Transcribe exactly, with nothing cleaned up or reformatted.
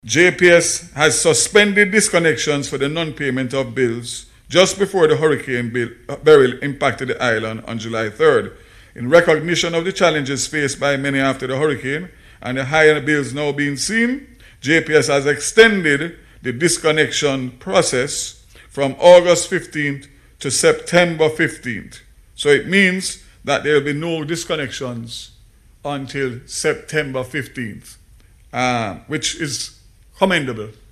J P S has suspended disconnections for the non-payment of bills just before the Hurricane Beryl impacted the island on July third. In recognition of the challenges faced by many after the hurricane and the higher bills now being seen, J P S has extended the disconnection process from August fifteenth to September fifteenth. So it means that there will be no disconnections until September fifteenth, uh, which is commendable.